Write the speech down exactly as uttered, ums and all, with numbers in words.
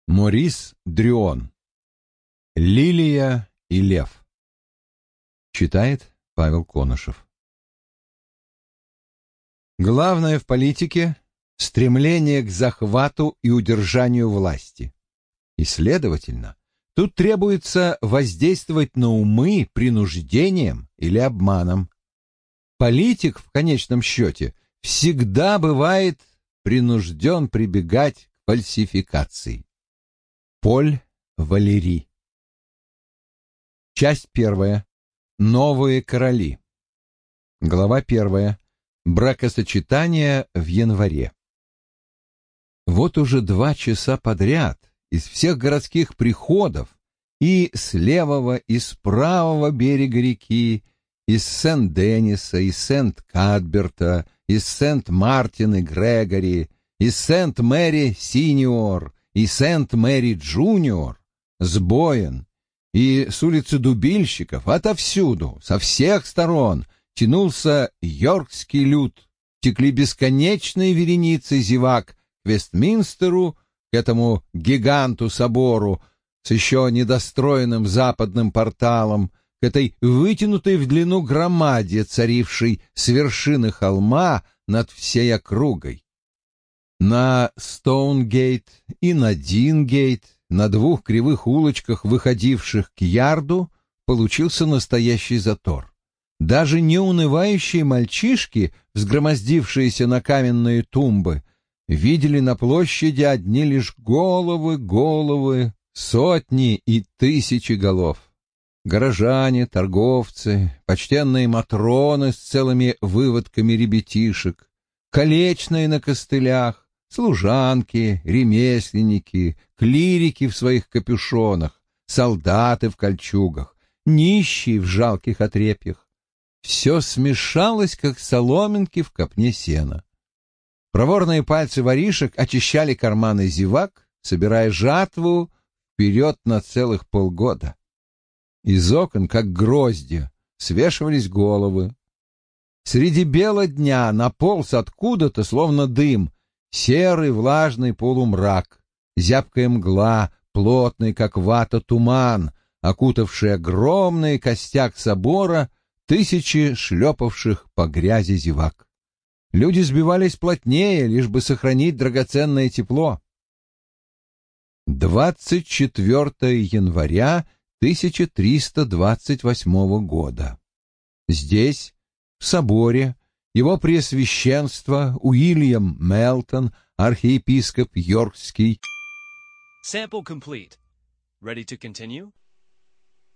Морис Дрюон. «Лилия и лев». Читает Павел Конышев. Главное в политике — стремление к захвату и удержанию власти. И, следовательно, тут требуется воздействовать на умы принуждением или обманом. Политик, в конечном счете, всегда бывает принужден прибегать к фальсификации. Поль Валери. Часть первая. Новые короли. Глава первая. Бракосочетание в январе. Вот уже два часа подряд из всех городских приходов и с левого, и с правого берега реки, из Сент-Дениса, из Сент-Кадберта, из Сент-Мартин и Грегори, из Сент-Мэри Синьор и Сент-Мэри Джуниор, с Боен и с улицы Дубильщиков, отовсюду, со всех сторон тянулся йоркский люд, текли бесконечные вереницы зевак к Вестминстеру, к этому гиганту-собору с еще недостроенным западным порталом, к этой вытянутой в длину громаде, царившей с вершины холма над всей округой. На Стоунгейт и на Дингейт, на двух кривых улочках, выходивших к ярду, получился настоящий затор. Даже неунывающие мальчишки, взгромоздившиеся на каменные тумбы, видели на площади одни лишь головы, головы, сотни и тысячи голов. Горожане, торговцы, почтенные матроны с целыми выводками ребятишек, колечные на костылях, служанки, ремесленники, клирики в своих капюшонах, солдаты в кольчугах, нищие в жалких отрепьях. Все смешалось, как соломинки в копне сена. Проворные пальцы воришек очищали карманы зевак, собирая жатву вперед на целых полгода. Из окон, как гроздья, свешивались головы. Среди бела дня наполз откуда-то, словно дым, серый влажный полумрак, зябкая мгла, плотный, как вата, туман, окутавший огромный костяк собора, тысячи шлепавших по грязи зевак. Люди сбивались плотнее, лишь бы сохранить драгоценное тепло. двадцать четвёртого января тысяча триста двадцать восьмого года. Здесь, в соборе, его преосвященство Уильям Мелтон, архиепископ Йоркский, Sample complete. Ready to continue?